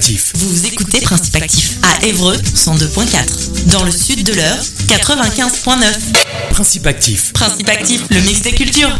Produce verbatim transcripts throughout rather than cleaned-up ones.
Actif. Vous écoutez Principe Actif à Évreux cent deux point quatre. Dans le sud de l'Eure, quatre-vingt-quinze point neuf. Principe Actif. Principe Actif, le mix des cultures.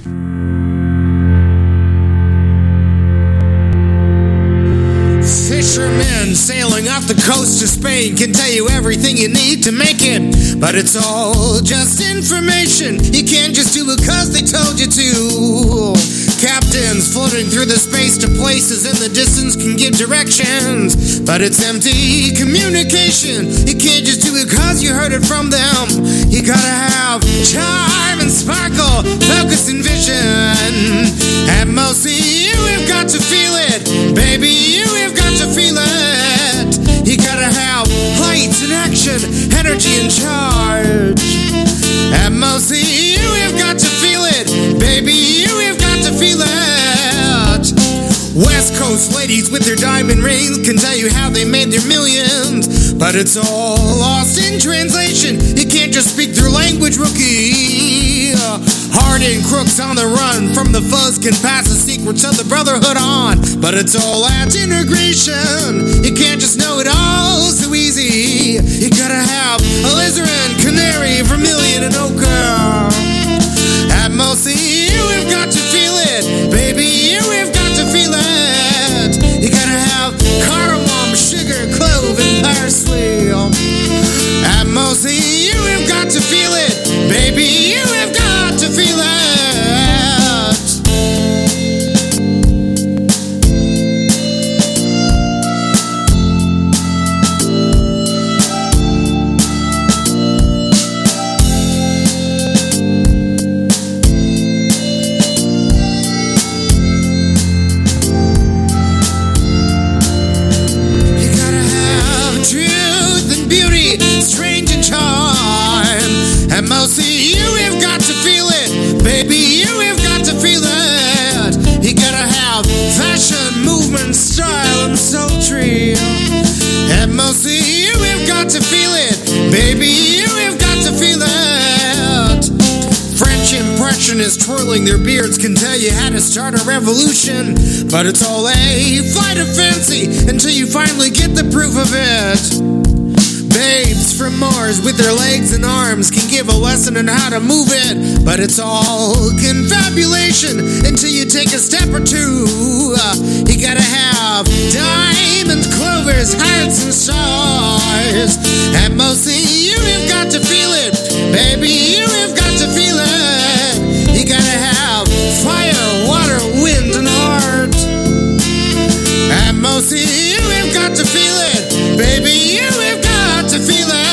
Fishermen sailing off the coast of Spain can tell you everything you need to make it, but it's all just information. You can't just do it cause they told you to. Captains floating through the space to places in the distance can give directions, but it's empty communication. You can't just do it cause you heard it from them. You gotta have charm and sparkle, focus and vision. At most you have got to feel it, baby, you have got to feel it. You gotta have light and action, energy and charge. At most you have got to feel it, baby, you have got to feel it. West Coast ladies with their diamond rings can tell you how they made their millions, but it's all lost in translation. You can't just speak their language, rookie. Hard and crooks on the run from the fuzz can pass the secrets of the brotherhood on, but it's all at integration. You can't just know it all so easy. You gotta have alizarin, canary, vermilion, and ochre. At most you have got to feel it, baby, you have got to feel it. You gotta have cardamom, sugar, clove, and parsley. At most you have got to feel it, baby, you have got to feel it. Strange and charm. And mostly you have got to feel it, baby, you have got to feel it. You gotta have fashion, movement, style, and sultry. And mostly you have got to feel it, baby, you have got to feel it. French impressionists twirling their beards can tell you how to start a revolution, but it's all a flight of fancy until you finally get the proof of it. Babes from Mars with their legs and arms can give a lesson on how to move it, but it's all confabulation until you take a step or two. Uh, you gotta have diamonds, clovers, hearts, and stars. And mostly you have got to feel it, baby, you have got to feel it. You gotta have fire, water, wind, and heart. And mostly you have got to feel it, baby, you have got to feel it.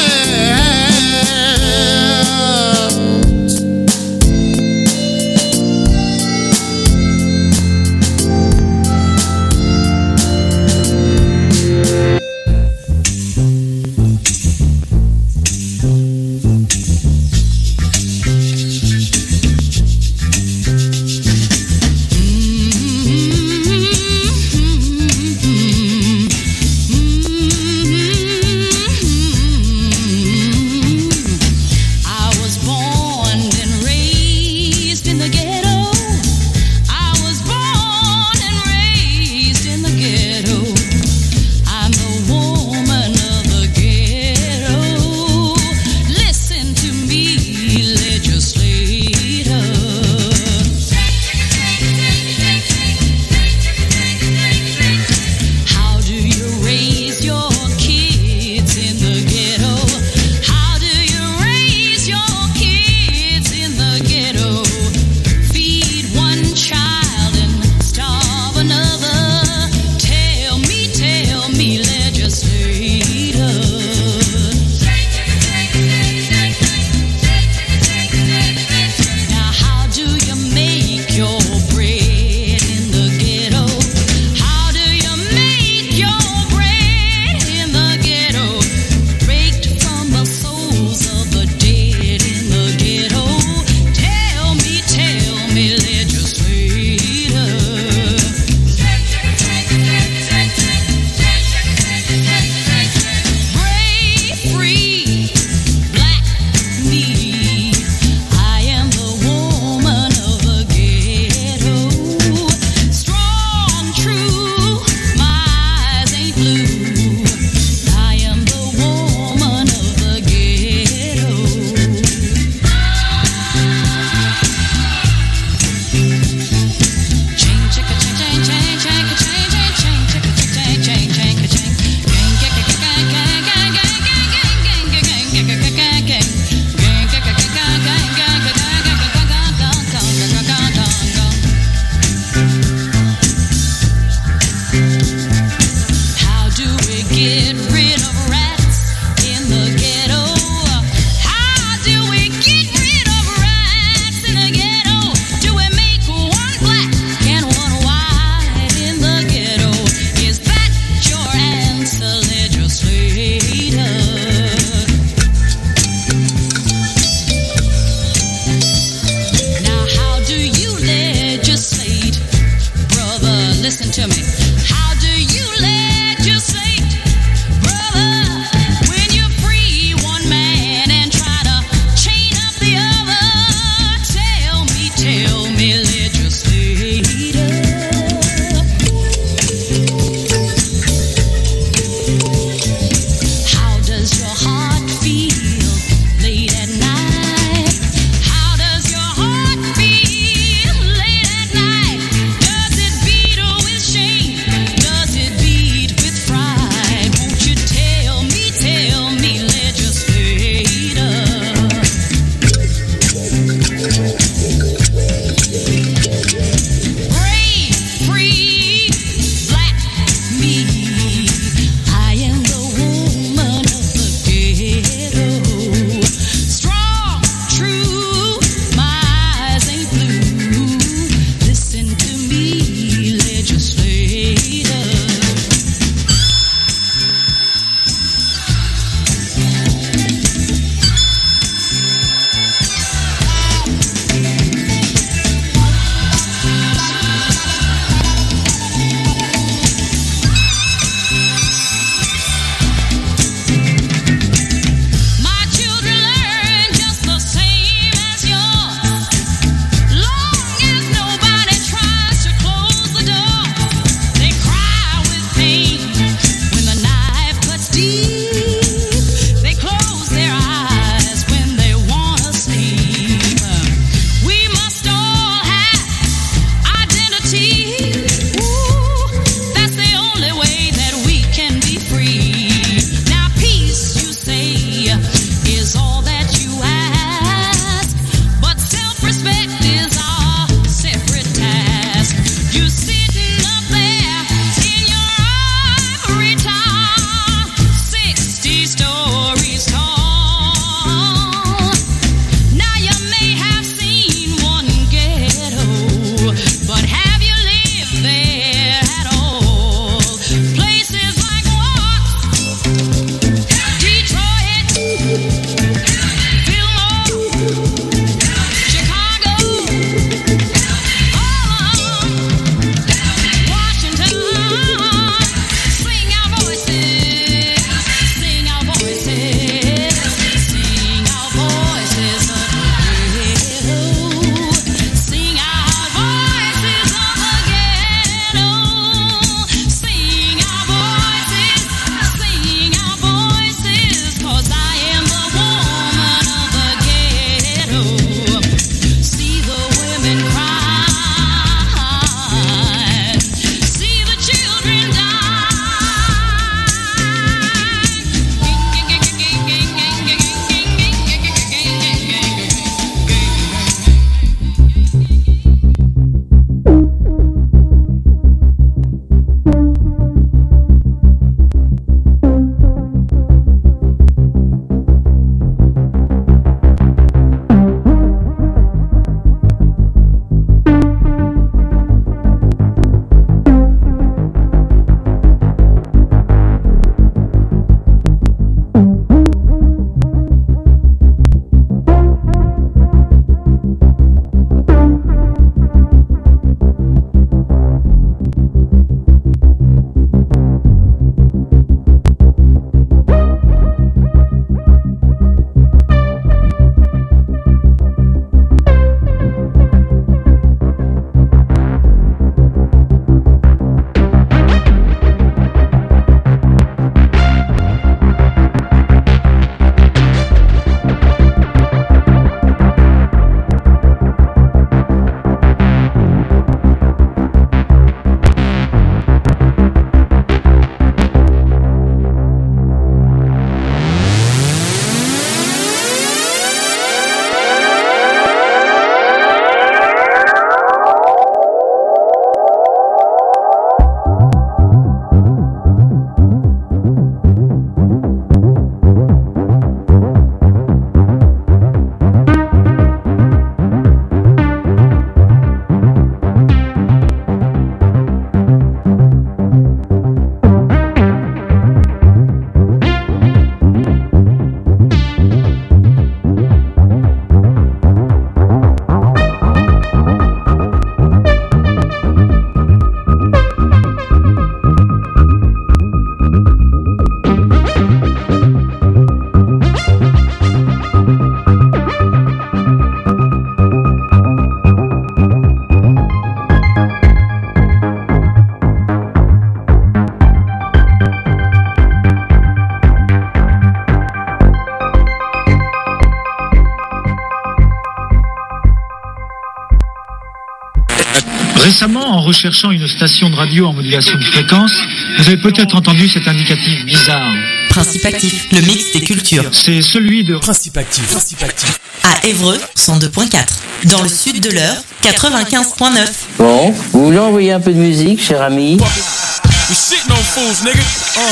Récemment, en recherchant une station de radio en modulation de fréquence, vous avez peut-être entendu cet indicatif bizarre. Principe Actif, le mix des cultures. C'est celui de Principe Actif. Principe Actif. À Évreux, cent deux point quatre. Dans le sud de l'Eure, quatre-vingt-quinze point neuf. Bon, vous voulez envoyer un peu de musique, cher ami? We shitting on fools, nigga. Uh.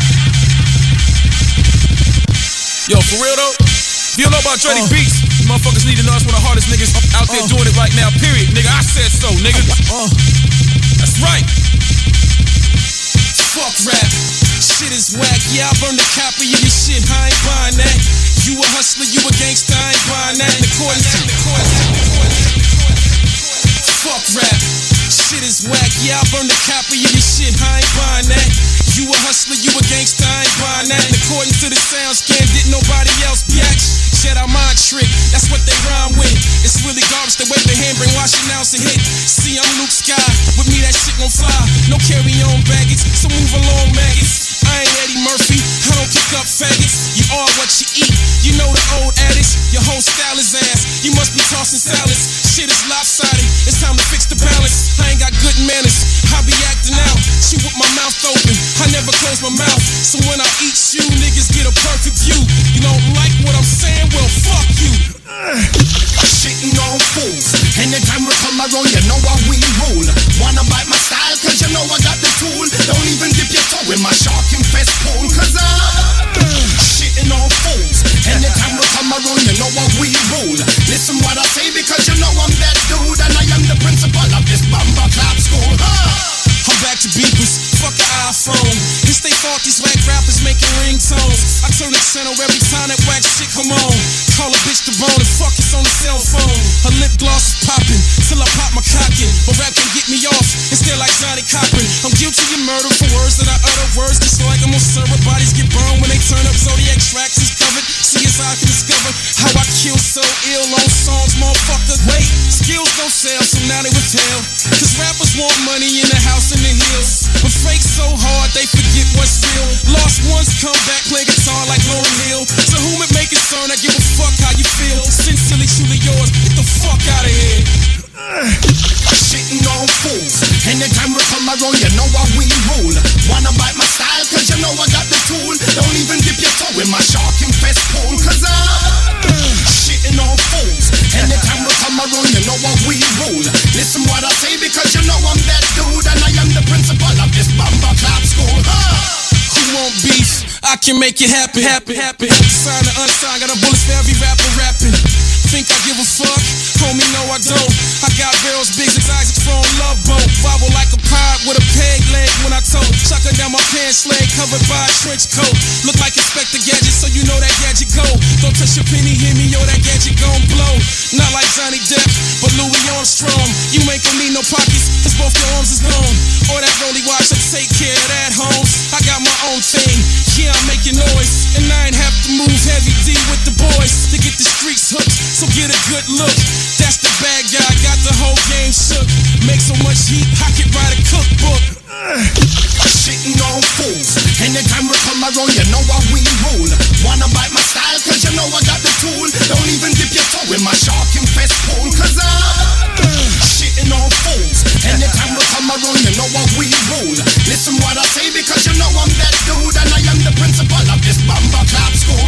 Yo, for real though, if you don't know about Dirty uh. Beats, you motherfuckers need to know it's one of the hardest niggas out there uh. doing it right now, period, nigga. I said so, nigga. Uh. That's right. Fuck rap. Shit is whack, yeah, I burn the copy of your shit, I ain't buying that. You a hustler, you a gangster, I ain't buying that. Fuck rap, shit is whack, yeah, I burn the copy of your shit, I ain't buying that. You a hustler, you a gangster, I ain't buying that. And according to the sound scan, didn't nobody else biatch. Jedi mind trick, that's what they rhyme with. It's really garbage, the way the hand bring wash announce a hit. See, I'm Luke Sky, with me that shit gon' fly. No carry on baggage, so move along maggots. I ain't Eddie Murphy, I don't pick up faggots. You are what you eat, you know the old adage. Your whole style is ass, you must be tossing salads. Shit is lopsided, it's time to fix the balance. I ain't got good manners, I be acting out. She with my mouth open, I never close my mouth. So when I eat you, niggas get a perfect view. You don't like what I'm saying? Well, fuck you. Shitting on fools. Anytime we come around, you know how we rule. Wanna bite my style, cause you know I got the tool. Don't even dip your toe in my shark infest pool, cause I'm shitting on fools. Anytime we come around, you know how we rule. Listen what I say, because you know I'm that dude, and I am the principal of this Bamba Clap School. I'm back to beepers, fuck the iPhone. It's they fault these whack rappers making ringtones. I turn the channel every time that whack shit come on. Call a bitch to bone and fuck it's on the cell phone. Her lip gloss is popping till I pop my cock in. But rap can get me off, it's still like Johnny Cochran. I'm guilty of murder for words that I utter. Words just like I'm on server. Bodies get burned when they turn up. Zodiac tracks is covered. C S I can discover how I kill so ill on songs, motherfucker. Wait, skills don't sell, so now they withheld. Cause rappers want money in the house in the hills. But fake so hard they forget what's real. Lost ones come back, play guitar like Lauryn Hill. To whom it may concern, I give a fuck how you feel. Sincerely, truly yours, get the fuck out of here. Shitting on fools. Anytime we come around, you know how we rule. Wanna bite my style, cause you know I got the tool. Don't even dip your toe in my shark infest pool, cause I'm shitting on fools. Anytime we come around, you know how we rule. Listen what I say, because you know I'm that dude, and I am the principal of this Bamba Clap School. Who want beef? I can make it happen, happen, happen. Sign to unsigned, got a bullets for every rapper rapping. Think I give a fuck? Homie, no I don't. I got barrels big as Isaac from Love Boat. Wobble like a pirate with a peg leg when I told. Chucking down my pants leg covered by a trench coat. Look like Inspector Gadget, so you know that gadget go. Don't touch your penny, hear me, yo, that gadget gon' blow. Not like Johnny Depp, but Louis Armstrong. You ain't gon' need no pockets, cause both your arms is gone. Or that rolly watch, I take care of that, Holmes. I got my own thing, yeah, I'm making noise. And I ain't have to move heavy D with the boys to get the streets hooked. So get a good look, that's the bad guy, got the whole game shook. Make so much heat, I could write a cookbook. Shitting on fools. Anytime we come around, you know how we rule. Wanna bite my style, cause you know I got the tool. Don't even dip your toe in my shark infest pool, cause I'm shitting on fools. Anytime we come around, you know how we rule. Listen what I say, because you know I'm that dude, and I am the principal of this Bamba Clap School.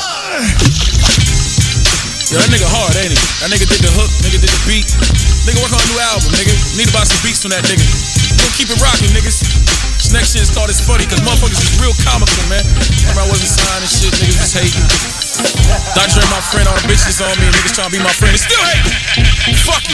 Yo, that nigga hard, ain't he? That nigga did the hook, nigga did the beat. Nigga work on a new album, nigga. Need to buy some beats from that nigga. Go keep it rocking, niggas. This next shit is called It's Funny, cause motherfuckers is real comical, man. Remember I wasn't signed and shit, niggas was hating. Doctor and my friend, all the bitches on me, and niggas trying to be my friend. They still hating. Fuck it.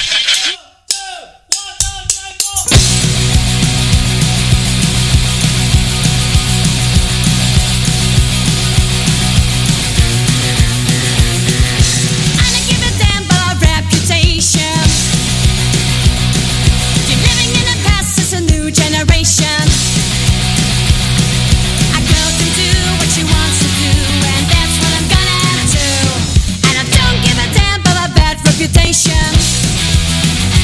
Reputation.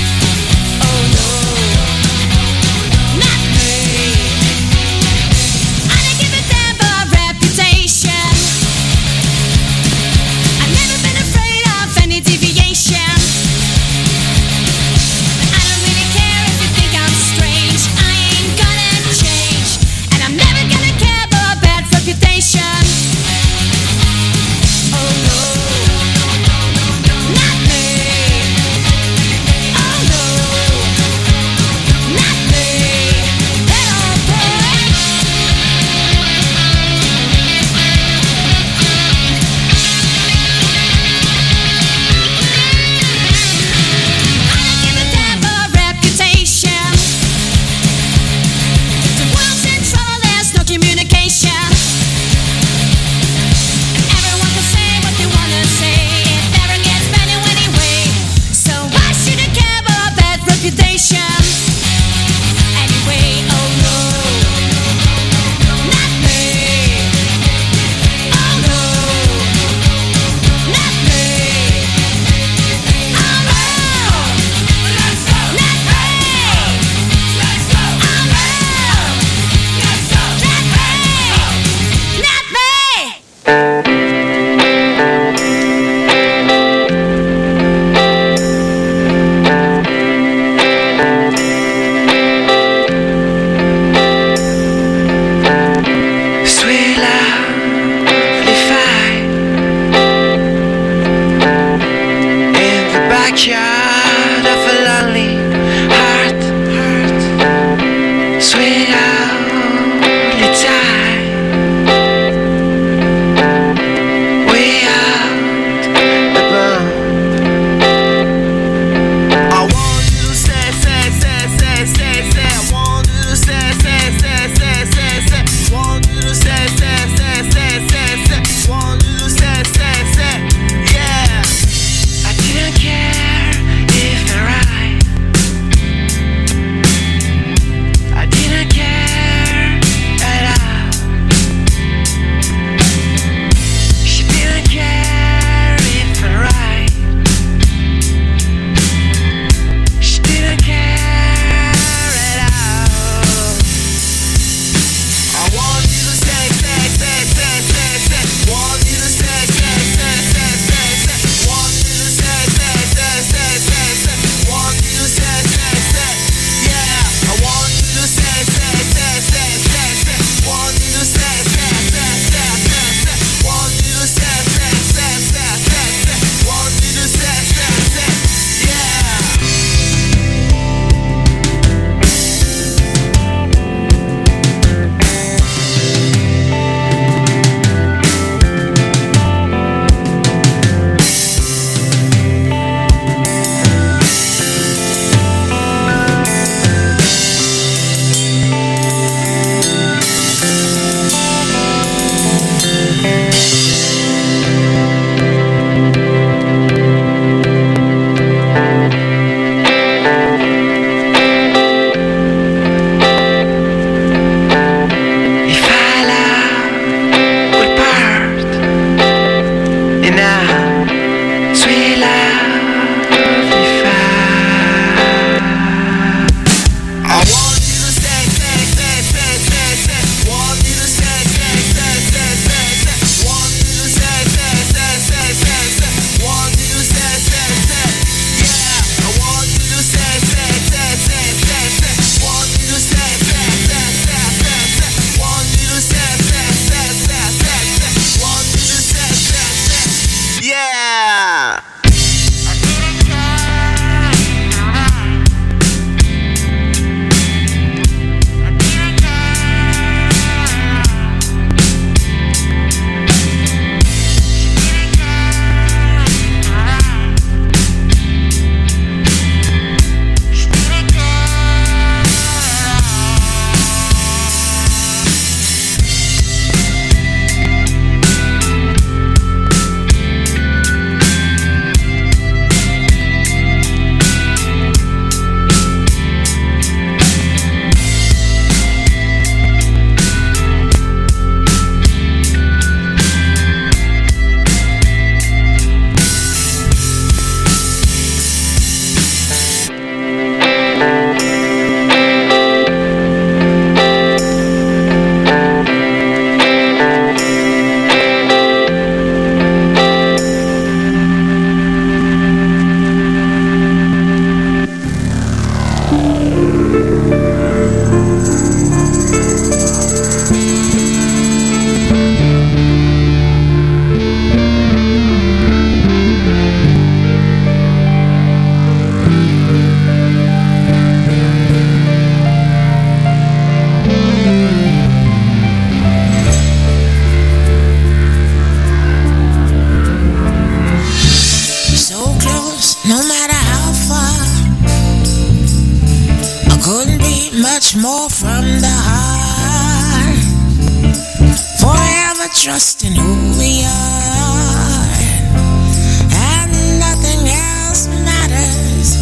much more from the heart. Forever trusting who we are, and nothing else matters.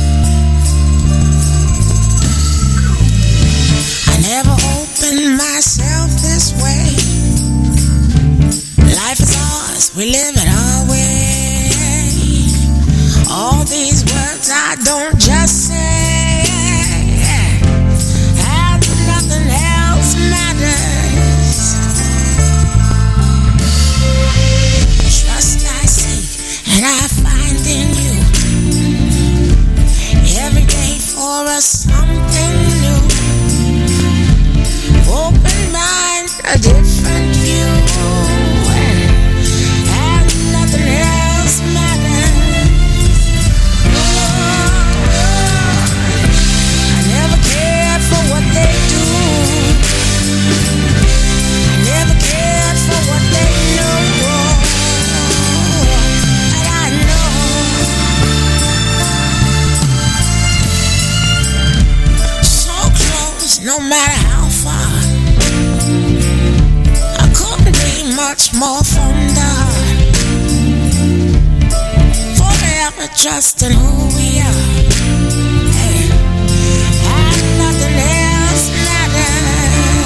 I never opened myself this way. Life is ours, we live it our way. All these words I don't just say, and nothing else matters. Trust I seek and I find in you. Every day for us something new. Open mind, a different view, and nothing else matters. I never cared for what they do. I never cared for what they know. But I know so close, no matter how far. I couldn't be much more from the heart. Forever trusting who we are, hey. And nothing else matters.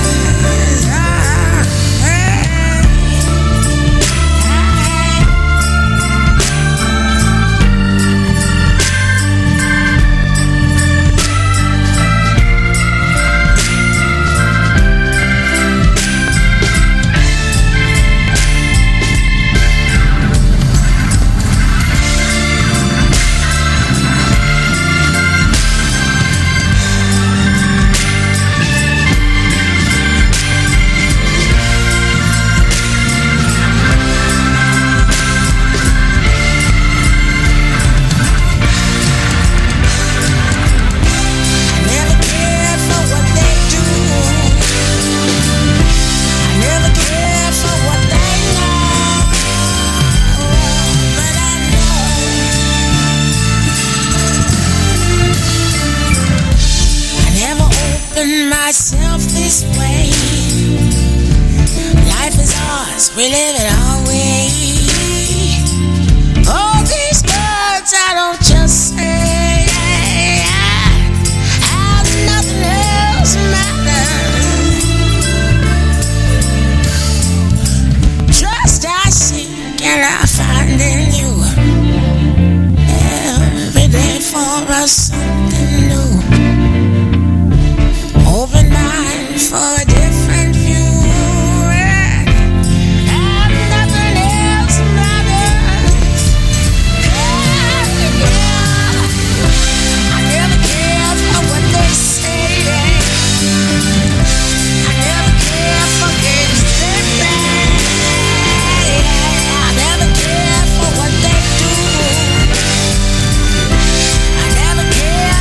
Ah, hey. Myself this way. Life is ours, we live it our way. All these words I don't just say, and nothing else matters. Trust I seek and I find in you. Every day for us something new. Open mind for a different view, and nothing else matters. Yeah, yeah. I never cared for what they say. I never cared for games they play. I never cared for what they do. I never cared.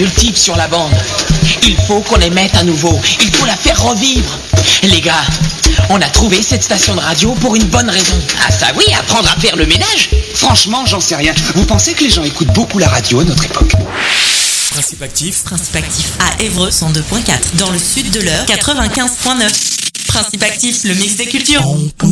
de types sur la bande. Il faut qu'on les mette à nouveau. Il faut la faire revivre. Les gars, on a trouvé cette station de radio pour une bonne raison. Ah ça oui, apprendre à faire le ménage. Franchement, j'en sais rien. Vous pensez que les gens écoutent beaucoup la radio à notre époque? Principe actif. Principe actif à Évreux cent deux point quatre. Dans le sud de l'Eure quatre-vingt-quinze point neuf. Principe actif, le mix des cultures.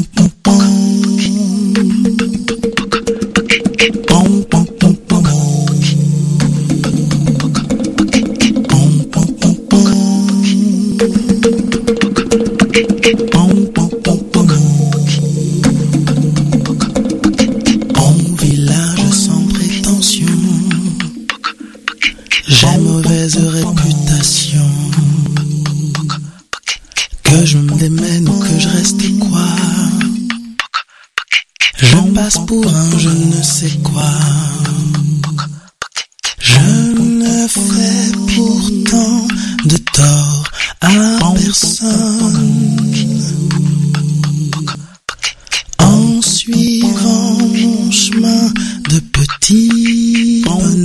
J'ai mauvaise réputation. Que je me démène ou que je reste quoi, je passe pour un je ne sais quoi. Je ne fais pourtant de tort à personne en suivant mon chemin de petit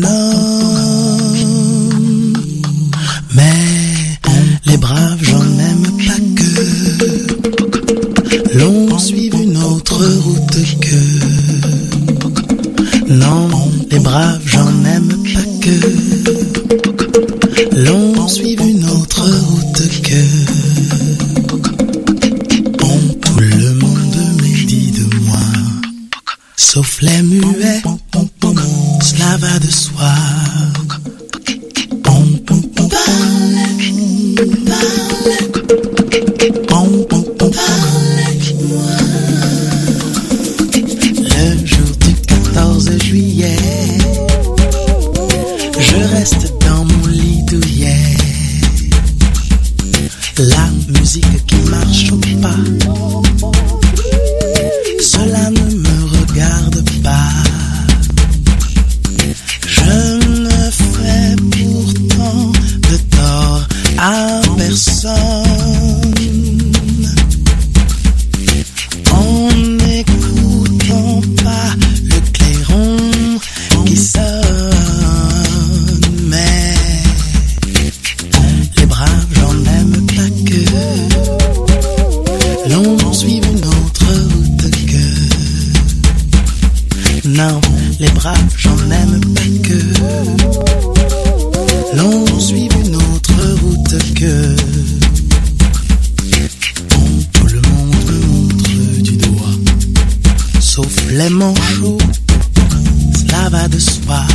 bonhomme. Mais les braves, j'en aime pas que l'on suive une autre route que. Non, les braves, j'en aime pas que l'on suive une autre route que. Tout le monde médit de moi, sauf les muets, cela va de soi. Le jour du quatorze juillet, je reste dans mon lit douillet. La musique qui marche au pas, cela ne me regarde pas. Je ne fais pourtant de tort à personne en n'écoutant pas le clairon qui sonne. Mais les braves, j'en aime pas que l'on suive une autre route que. Non, les braves, j'en aime pas que l'on suive une autre route que. Tout le monde me montre du doigt, sauf les manchots, cela va de soi.